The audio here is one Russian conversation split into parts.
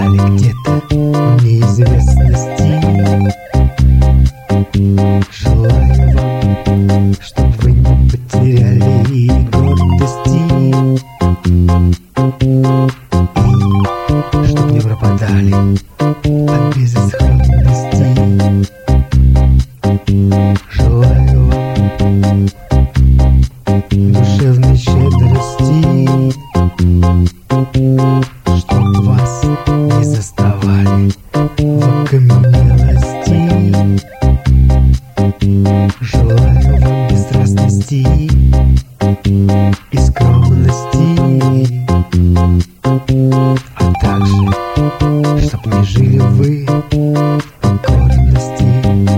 пропадали где-то в неизвестности. Желаю вам, чтоб вы не потеряли гордости, и чтоб не пропадали от безысходности. Желаю вам душевной щедрости, чтоб вас не заставали в окаменелости. Желаю вам бесстрастности и скромности, а также, чтоб не жили вы в покорности.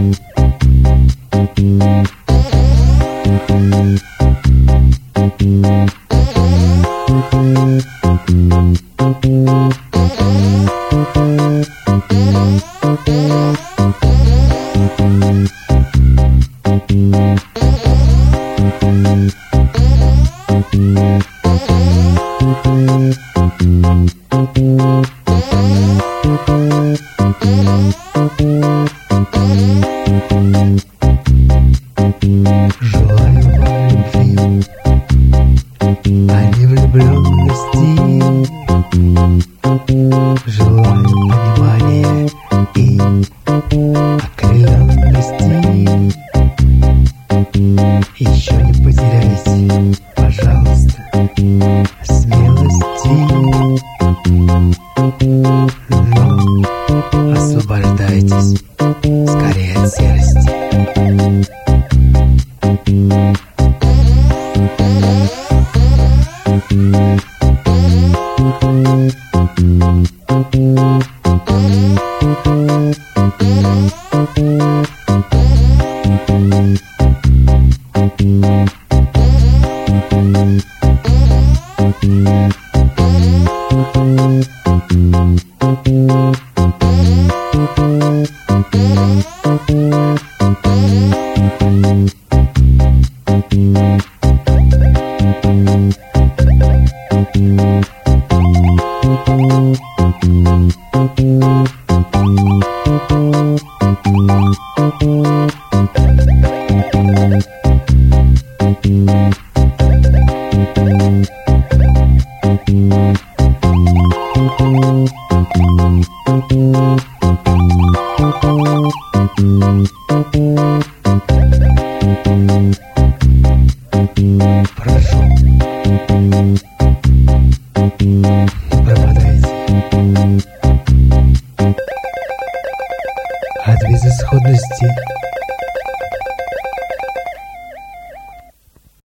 Желаю вам любви, а не влюбленности. Желаю понимания и окрыленности. Еще не потеряйте, пожалуйста, смелости, но освобождайтесь скорее от серости. Прошу, не пропадайте от безысходности.